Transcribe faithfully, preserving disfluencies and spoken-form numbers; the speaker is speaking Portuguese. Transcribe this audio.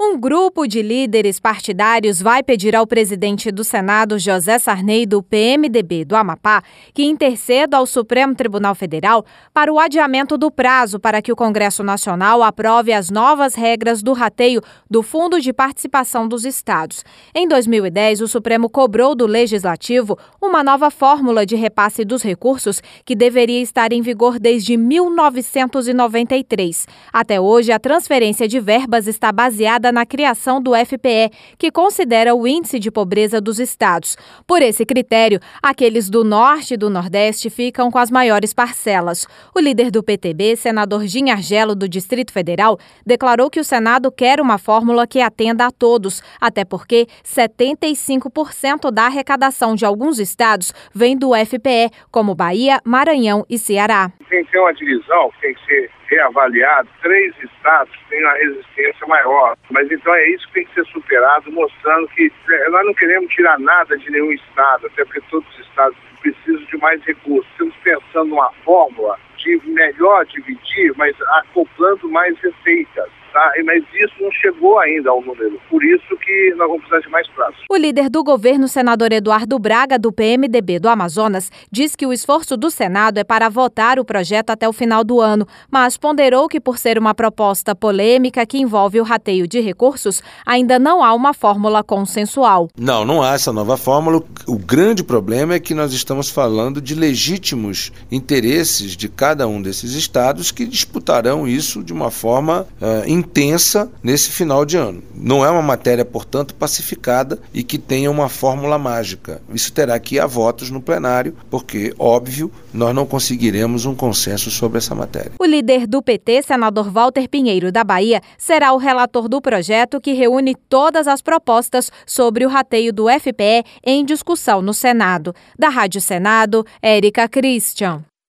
Um grupo de líderes partidários vai pedir ao presidente do Senado, José Sarney, do P M D B do Amapá, que interceda ao Supremo Tribunal Federal para o adiamento do prazo para que o Congresso Nacional aprove as novas regras do rateio do Fundo de Participação dos Estados. Em dois mil e dez, o Supremo cobrou do Legislativo uma nova fórmula de repasse dos recursos que deveria estar em vigor desde mil novecentos e noventa e três. Até hoje, a transferência de verbas está baseada na criação do F P E, que considera o índice de pobreza dos estados. Por esse critério, aqueles do Norte e do Nordeste ficam com as maiores parcelas. O líder do P T B, senador Gin Argello, do Distrito Federal, declarou que o Senado quer uma fórmula que atenda a todos, até porque setenta e cinco por cento da arrecadação de alguns estados vem do F P E, como Bahia, Maranhão e Ceará. Tem que ter uma divisão, tem que ser reavaliado. Três estados têm uma resistência maior, mas então é isso que tem que ser superado, mostrando que nós não queremos tirar nada de nenhum estado, até porque todos os estados precisam de mais recursos. Estamos pensando numa fórmula de melhor dividir, mas acoplando mais receitas. Tá? Mas isso não chegou ainda ao número, por isso que nós vamos precisar de mais prazo. O líder do governo, senador Eduardo Braga, do P M D B do Amazonas, diz que o esforço do Senado é para votar o projeto até o final do ano, mas ponderou que, por ser uma proposta polêmica que envolve o rateio de recursos, ainda não há uma fórmula consensual. Não, não há essa nova fórmula. O grande problema é que nós estamos falando de legítimos interesses de cada um desses estados que disputarão isso de uma forma uh, intensa nesse final de ano. Não é uma matéria, portanto, pacificada e que tenha uma fórmula mágica. Isso terá que ir a votos no plenário, porque, óbvio, nós não conseguiremos um consenso sobre essa matéria. O líder do P T, senador Walter Pinheiro, da Bahia, será o relator do projeto que reúne todas as propostas sobre o rateio do F P E em discussão no Senado. Da Rádio Senado, Érica Christian.